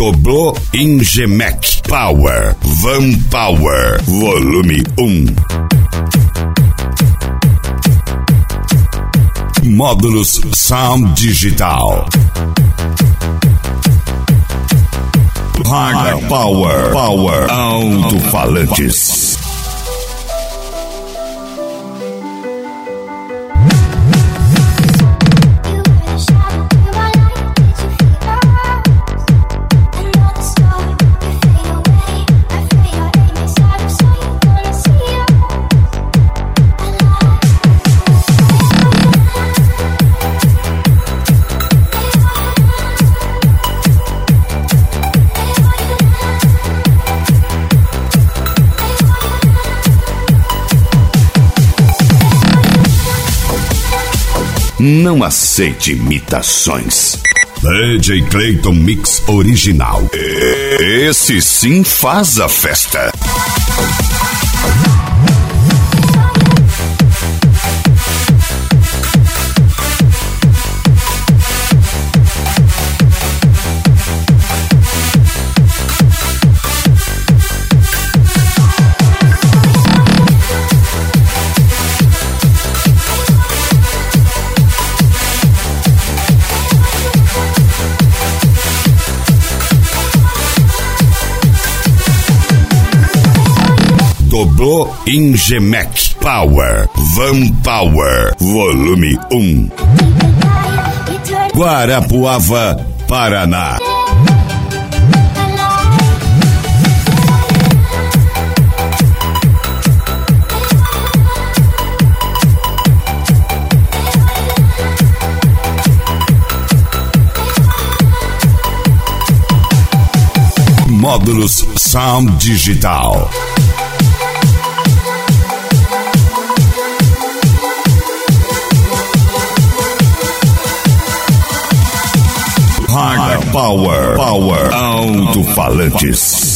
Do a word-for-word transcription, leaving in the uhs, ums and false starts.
Doblô Ingemec Power Van Power Volume um. Módulos Sound Digital. Hard Power Power Alto-falantes. Não aceite imitações. D J Clayton Mix Original. Esse sim faz a festa. Doblô Ingemec Power Van Power Volume um. Guarapuava, Paraná. Módulos Sound Digital. Hard Power Power Alto-falantes.